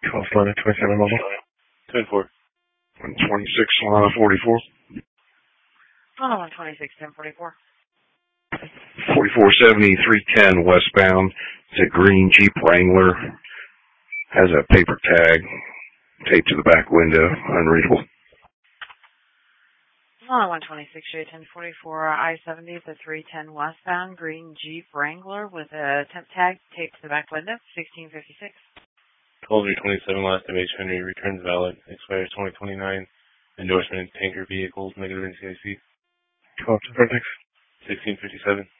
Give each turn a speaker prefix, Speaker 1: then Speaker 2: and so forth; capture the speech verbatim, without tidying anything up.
Speaker 1: twelve Lana twenty-seven mobile.
Speaker 2: ten four.
Speaker 3: one twenty-six Lana forty-four.
Speaker 4: Lana one twenty-six, ten forty-four.
Speaker 3: forty-four seventy, three ten westbound. It's a green Jeep Wrangler. Has a paper tag taped to the back window, unreadable.
Speaker 4: Lana one twenty-six, J ten forty-four, I seventy, the three ten westbound, green Jeep Wrangler with a temp tag taped to the back window, sixteen fifty-six.
Speaker 2: twelve three twenty-seven, last M H Henry, returns valid, expires twenty twenty-nine. Endorsement, tanker vehicles, negative N C I C.
Speaker 1: twelve to thirty-six.
Speaker 2: sixteen fifty-seven.